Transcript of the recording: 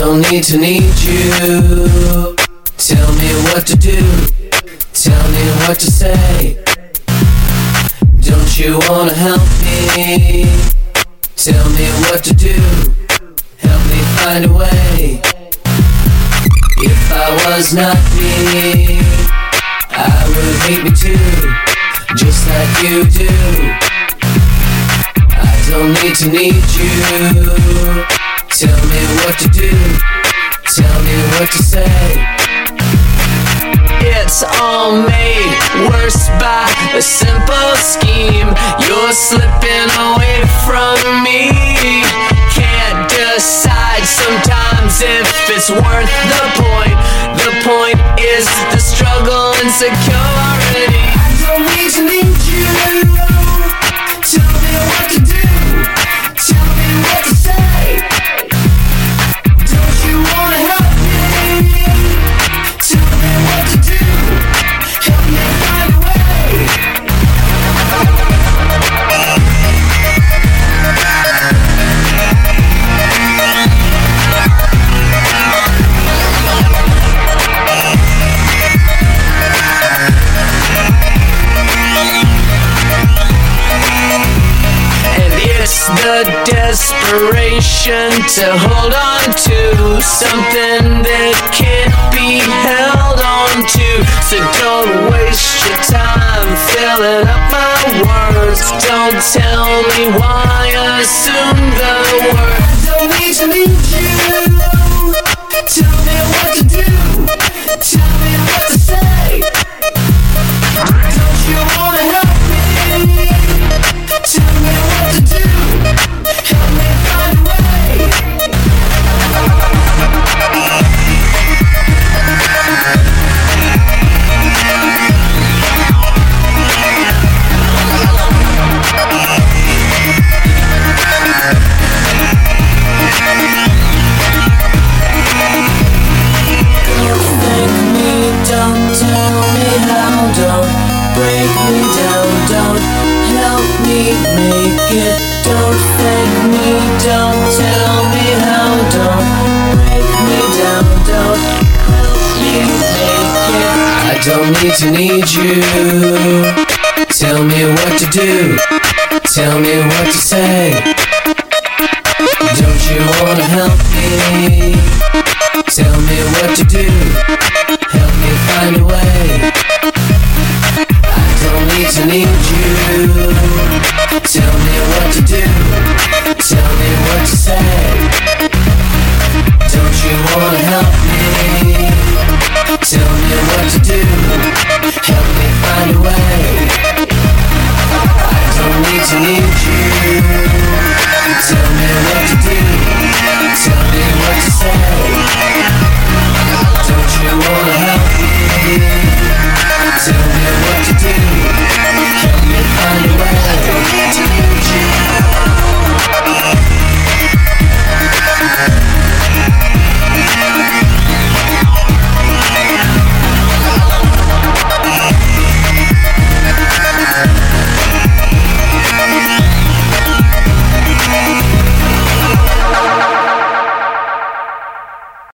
don't need to need you. Tell me what to do, tell me what to say. Don't you wanna help me? Tell me what to do, help me find a way. If I was not me, I would hate me too, just like you do. I don't need to need you. Tell me what to do, tell me what to say. It's all made worse by a simple scheme. You're slipping away from me. Can't decide sometimes if it's worth the point. The point is the struggle and security. I don't need to need you. Tell me what to do, tell me what to say. Don't you wanna help me? Tell me what to do, help me find a way. And it's the desperation to hold on to something that can't be held on to. So don't waste your time filling up my words. Don't tell me why, assume the word. I don't need to need you. Tell me what to do, tell me what to say. Don't you wanna help me? Tell me what to do, help me find a way. Don't tell me how, don't break me down, don't help me make it. Don't thank me, don't tell me how, don't break me down, don't help me make it. I don't need to need you. Tell me what to do, tell me what to say. Don't you wanna help me? Tell me what to do, help me find a way. I don't need to need you. Tell me what to do, tell me what to say. Don't you wanna help me? Tell me what to do,